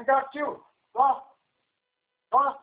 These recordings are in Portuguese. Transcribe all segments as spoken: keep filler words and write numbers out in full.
got you. Ó, ó.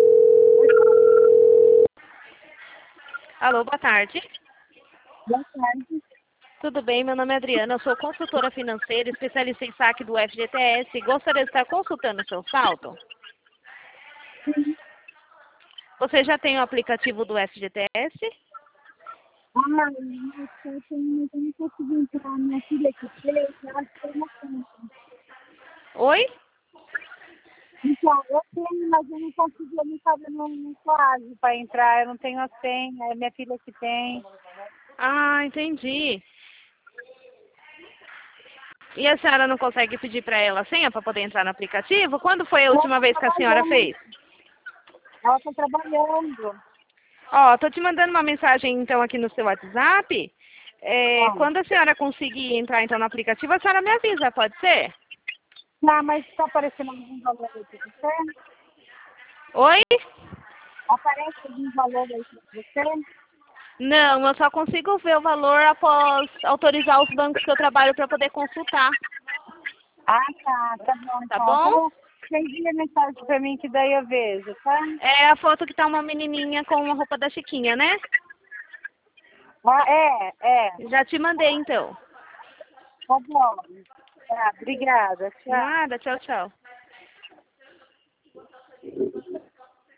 Alô, boa tarde. Boa tarde. Tudo bem? Meu nome é Adriana, eu sou consultora financeira, especialista em saque do F G T S. Gostaria de estar consultando o seu saldo? Sim. Você já tem o aplicativo do F G T S? Ah, eu tenho, mas eu não consegui entrar. Minha filha que fez, ela tem uma conta. Oi? Então, eu tenho, mas eu não consegui, eu não estava no, no quadro para entrar, eu não tenho a senha, é minha filha que tem. Ah, entendi. E a senhora não consegue pedir para ela a senha para poder entrar no aplicativo? Quando foi a Ela última está vez que a senhora trabalhando. fez? Ela está trabalhando. Ó, tô te mandando uma mensagem então aqui no seu WhatsApp. É, Bom, quando a senhora conseguir entrar então no aplicativo, a senhora me avisa, pode ser? não, mas está aparecendo algum valor aí para você? Oi? Aparece algum valor aí para você? Não, eu só consigo ver o valor após autorizar os bancos que eu trabalho para poder consultar, Ah, tá, tá bom, tá então. bom? Então, você envia mensagem para mim que daí eu vejo, tá? É a foto que tá uma menininha com a roupa da Chiquinha, né? Ah, é, é. Já te mandei então. Tá bom. Tá, obrigada. Tchau. Nada, tchau, tchau.